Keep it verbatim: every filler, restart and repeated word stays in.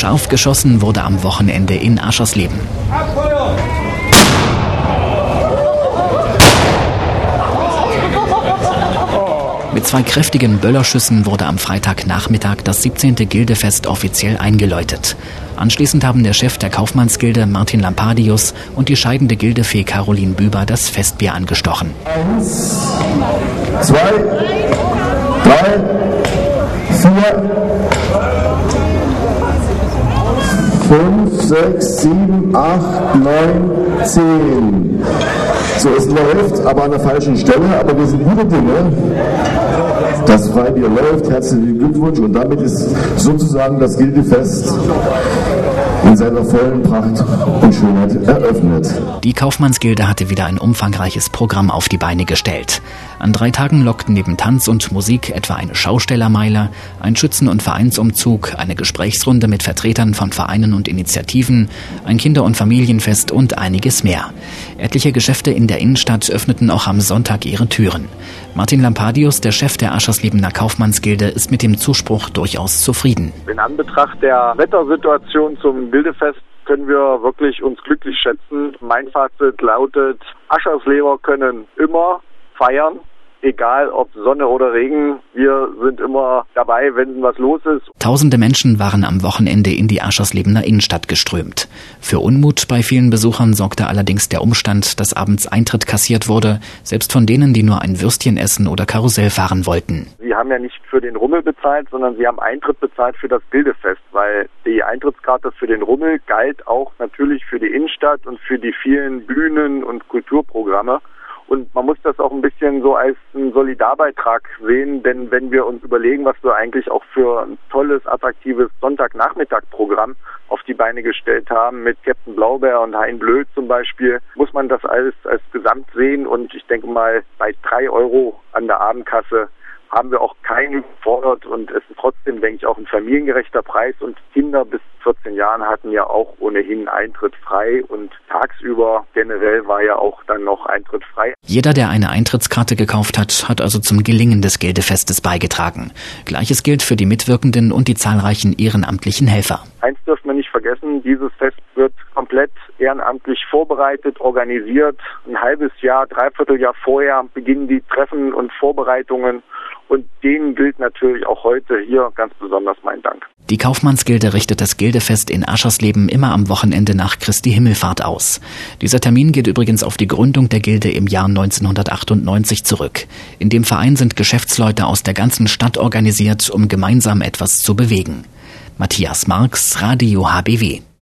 Scharf geschossen wurde am Wochenende in Aschersleben. Mit zwei kräftigen Böllerschüssen wurde am Freitagnachmittag das siebzehnte Gildefest offiziell eingeläutet. Anschließend haben der Chef der Kaufmannsgilde Martin Lampadius und die scheidende Gildefee Caroline Büber das Festbier angestochen. Eins, zwei, drei, vier, fünf, sechs, sieben, acht, neun, zehn. So, es läuft, aber an der falschen Stelle, aber wir sind gute Dinge. Das Freibier läuft, herzlichen Glückwunsch, und damit ist sozusagen das Gildefest in seiner vollen Pracht und Schönheit eröffnet. Die Kaufmannsgilde hatte wieder ein umfangreiches Programm auf die Beine gestellt. An drei Tagen lockten neben Tanz und Musik etwa eine Schaustellermeile, ein Schützen- und Vereinsumzug, eine Gesprächsrunde mit Vertretern von Vereinen und Initiativen, ein Kinder- und Familienfest und einiges mehr. Etliche Geschäfte in der Innenstadt öffneten auch am Sonntag ihre Türen. Martin Lampadius, der Chef der Aschersliebener Kaufmannsgilde, ist mit dem Zuspruch durchaus zufrieden. In Anbetracht der Wettersituation zum Gildefest können wir wirklich uns glücklich schätzen. Mein Fazit lautet, Aschersleber können immer feiern, egal ob Sonne oder Regen. Wir sind immer dabei, wenn was los ist. Tausende Menschen waren am Wochenende in die Aschersliebener Innenstadt geströmt. Für Unmut bei vielen Besuchern sorgte allerdings der Umstand, dass abends Eintritt kassiert wurde, selbst von denen, die nur ein Würstchen essen oder Karussell fahren wollten. Sie haben ja nicht für den Rummel bezahlt, sondern sie haben Eintritt bezahlt für das Gildefest, weil die Eintrittskarte für den Rummel galt auch natürlich für die Innenstadt und für die vielen Bühnen und Kulturprogramme. Und man muss das auch ein bisschen so als einen Solidarbeitrag sehen, denn wenn wir uns überlegen, was wir eigentlich auch für ein tolles, attraktives Sonntagnachmittag-Programm auf die Beine gestellt haben, mit Captain Blaubeer und Hein Blöd zum Beispiel, muss man das alles als Gesamt sehen. Und ich denke mal, bei drei Euro an der Abendkasse haben wir auch keinen gefordert, und es ist trotzdem, denke ich, auch ein familiengerechter Preis, und Kinder bis vierzehn Jahren hatten ja auch ohnehin Eintritt frei, und tagsüber generell war ja auch dann noch Eintritt frei. Jeder, der eine Eintrittskarte gekauft hat, hat also zum Gelingen des Gildefestes beigetragen. Gleiches gilt für die Mitwirkenden und die zahlreichen ehrenamtlichen Helfer. Eins dürfen wir nicht vergessen, dieses Fest wird komplett ehrenamtlich vorbereitet, organisiert. Ein halbes Jahr, dreiviertel Jahr vorher beginnen die Treffen und Vorbereitungen. Und denen gilt natürlich auch heute hier ganz besonders mein Dank. Die Kaufmannsgilde richtet das Gildefest in Aschersleben immer am Wochenende nach Christi Himmelfahrt aus. Dieser Termin geht übrigens auf die Gründung der Gilde im Jahr neunzehnhundertachtundneunzig zurück. In dem Verein sind Geschäftsleute aus der ganzen Stadt organisiert, um gemeinsam etwas zu bewegen. Matthias Marx, Radio H B W.